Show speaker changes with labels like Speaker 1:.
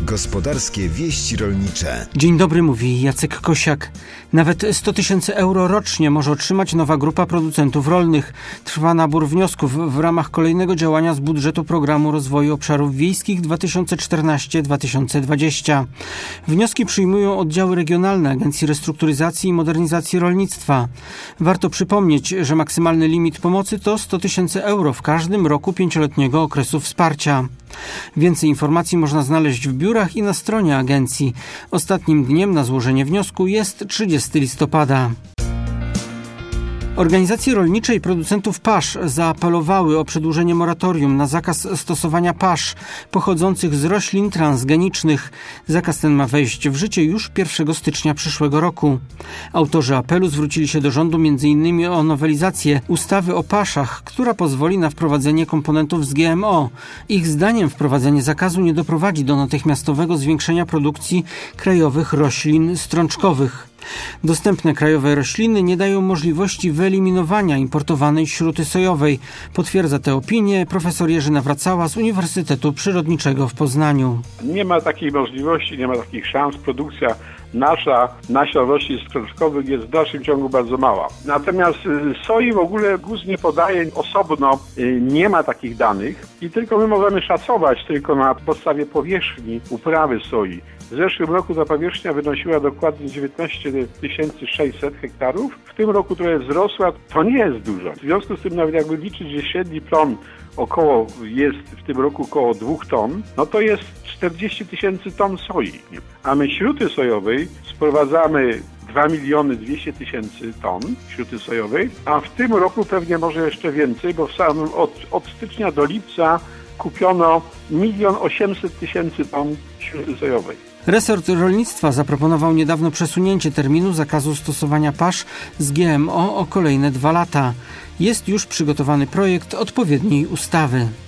Speaker 1: Gospodarskie wieści rolnicze.
Speaker 2: Dzień dobry, mówi Jacek Kosiak. Nawet 100 000 euro rocznie może otrzymać nowa grupa producentów rolnych. Trwa nabór wniosków w ramach kolejnego działania z budżetu Programu Rozwoju Obszarów Wiejskich 2014-2020. Wnioski przyjmują oddziały regionalne Agencji Restrukturyzacji i Modernizacji Rolnictwa. Warto przypomnieć, że maksymalny limit pomocy to 100 000 euro w każdym roku 5-letniego okresu wsparcia. Więcej informacji można znaleźć w biurach i na stronie agencji. Ostatnim dniem na złożenie wniosku jest 30 listopada. Organizacje rolnicze i producentów pasz zaapelowały o przedłużenie moratorium na zakaz stosowania pasz pochodzących z roślin transgenicznych. Zakaz ten ma wejść w życie już 1 stycznia przyszłego roku. Autorzy apelu zwrócili się do rządu m.in. o nowelizację ustawy o paszach, która pozwoli na wprowadzenie komponentów z GMO. Ich zdaniem wprowadzenie zakazu nie doprowadzi do natychmiastowego zwiększenia produkcji krajowych roślin strączkowych. Dostępne krajowe rośliny nie dają możliwości wyeliminowania importowanej śruty sojowej. Potwierdza tę opinię profesor Jerzy Nawracała z Uniwersytetu Przyrodniczego w Poznaniu.
Speaker 3: Nie ma takiej możliwości, nie ma takich szans. Produkcja nasza nasion roślin strączkowych jest w dalszym ciągu bardzo mała. Natomiast soi w ogóle GUS nie podaje osobno, nie ma takich danych i tylko my możemy szacować tylko na podstawie powierzchni uprawy soi. W zeszłym roku ta powierzchnia wynosiła dokładnie 19 600 hektarów. W tym roku trochę wzrosła, to nie jest dużo. W związku z tym nawet jakby liczyć, że średni plon jest w tym roku około 2 ton, no to jest 40 000 ton soi. A my śruty sojowej sprowadzamy 2 200 000 ton śruty sojowej, a w tym roku pewnie może jeszcze więcej, bo od stycznia do lipca kupiono 1 800 000 ton śruty sojowej.
Speaker 2: Resort rolnictwa zaproponował niedawno przesunięcie terminu zakazu stosowania pasz z GMO o kolejne 2 lata. Jest już przygotowany projekt odpowiedniej ustawy.